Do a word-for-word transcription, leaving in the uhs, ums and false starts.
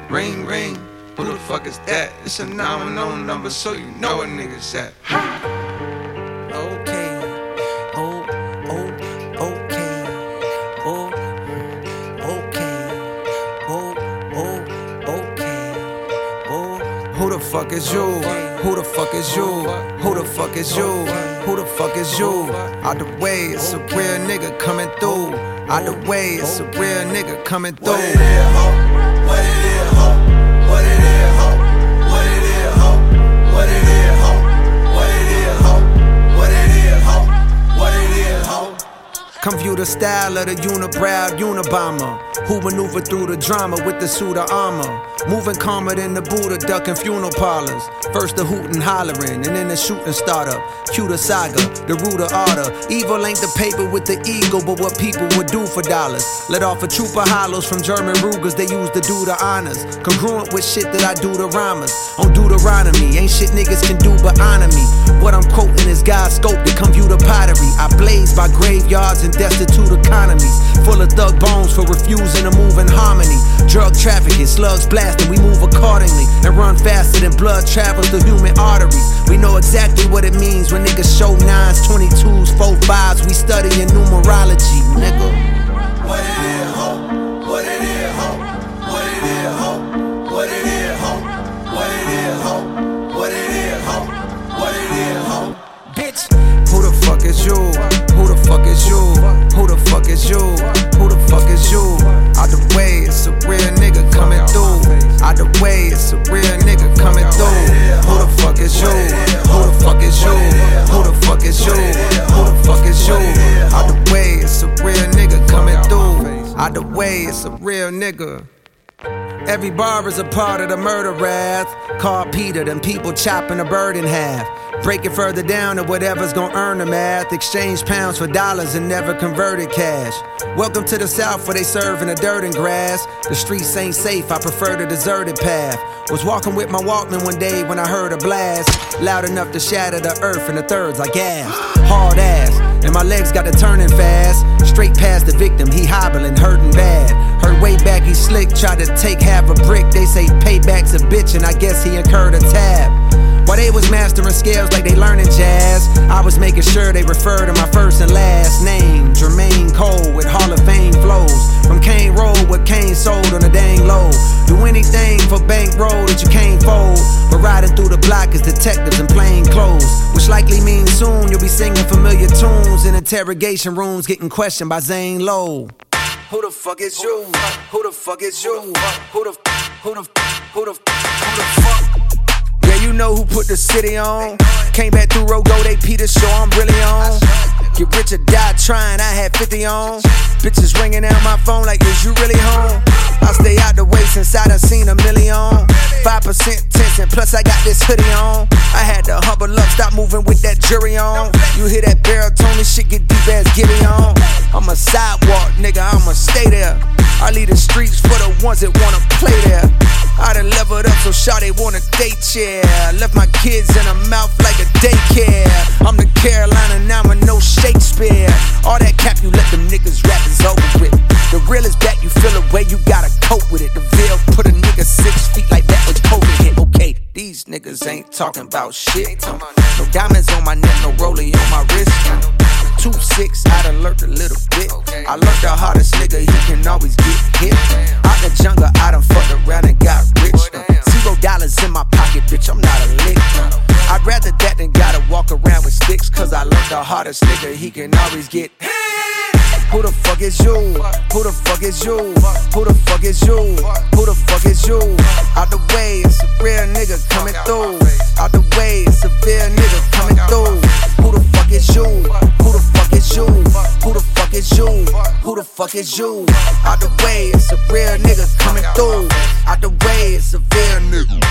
Ring, ring, who the fuck is that? It's a nine one zero number, so you know what niggas at. Okay, oh, oh, okay, oh, okay, oh, oh, okay, oh. Who the fuck is you? Who the fuck is you? Who the fuck is you? Who the fuck is you? Out the way, it's a real nigga coming through. Out the way, it's a real nigga coming through. What it is, ho? What it is, ho? What it is, ho? What it is, ho? What it is, ho? What it is, ho? What it is, ho? What it is, ho? Come view the style of the unibrow Unabomber, who maneuver through the drama with the suit of armor. Moving calmer than the Buddha, ducking funeral parlors. First the hootin' hollering, and then the shooting startup. Cue the saga, the root of order. Evil ain't the paper with the ego, but what people would do for dollars. Let off a troop of hollows from German Rugers, they used to do the honors. Congruent with shit that I do to rhymers. On Deuteronomy, ain't shit niggas can do but honor me. What I'm quoting is God's scope to come view the pottery. I blaze by graveyards and destitute economies. Full of thug bones for refusing to move in harmony. Drug trafficking, slugs blasting, we move accordingly. And run faster than blood travels through human arteries. We know exactly what it means when niggas show nines, twenty-twos, four fives. We studying numerology, nigga. What it is, ho? What it is, ho? What it is, ho? What it is, ho? What it is, ho? What it is, ho? What it is, ho? Bitch, who the fuck is you? Who the fuck is you? Who the fuck is you? Who the fuck is you? Out the way, it's a real nigga coming through. Out the way, it's a real nigga coming through. Who the fuck is you? Who the fuck is you? Who the fuck is you? Who the fuck is you? Out the way, it's a real nigga coming through. Out the way, it's a real nigga. Every bar is a part of the murder wrath. Call Peter, them people chopping a bird in half. Break it further down to whatever's gonna earn the math. Exchange pounds for dollars and never converted cash. Welcome to the South where they serving the dirt and grass. The streets ain't safe, I prefer the deserted path. Was walking with my Walkman one day when I heard a blast. Loud enough to shatter the earth and the thirds I gasped. Hard ass, and my legs got to turning fast. Straight past the victim, he hobbling, hurting bad. Heard way back he slick, tried to take half a brick. They say payback's a bitch and I guess he incurred a tab. While they was mastering scales like they learning jazz, I was making sure they refer to my first and last name. Jermaine Cole with Hall of Fame flows. From Kane Road with Kane sold on a dang low. Do anything for bankroll that you can't fold. But riding through the block is detectives in plain clothes. Which likely means soon you'll be singing familiar tunes in interrogation rooms getting questioned by Zane Lowe. Who the fuck is you? Who the fuck is you? Who the who the who the who the fuck? Yeah, you know who put the city on. Came back through Rogo, they Peter, show I'm really on. Get rich or die trying, I had fifty on. Bitches ringing out my phone like, is you really home? I stay out the way since I done seen a million. Five percent tense and plus I got this hoodie on. I had to humble up, stop moving with that jury on. You hear that baritone, this shit get deep as Gibby on. I'm a sidewalk nigga, I'ma stay there. I leave the streets for the ones that wanna play there. I done leveled up so shawty wanna date, yeah. Left my kids in her mouth like a daycare. I'm the Carolina, now I'm no Shakespeare. All that cap you let them niggas rap is over with. The real is back, you feel a way, you gotta cope with it. The Ville put a nigga six feet like that was COVID hit. Okay, these niggas ain't talking about shit. No diamonds on my neck, no rollie on my wrist. Two six, I done learned a little bit. I learned the hardest nigga, he can always get hit. Out the jungle, I done fucked around and got rich. Zero dollars in my pocket, bitch, I'm not a lick. I'd rather that than gotta walk around with sticks. Cause I learned the hardest nigga, he can always get hit. Who the fuck is you? Who the fuck is you? Who the fuck is you? Who the fuck is you? Out the way, it's a real nigga coming through. Out the way, it's a real nigga coming through. Who the fuck is you? Who the fuck is you? Who the fuck is you? Who the fuck is you? Out the way, it's a real nigga coming through. Out the way, it's a real nigga.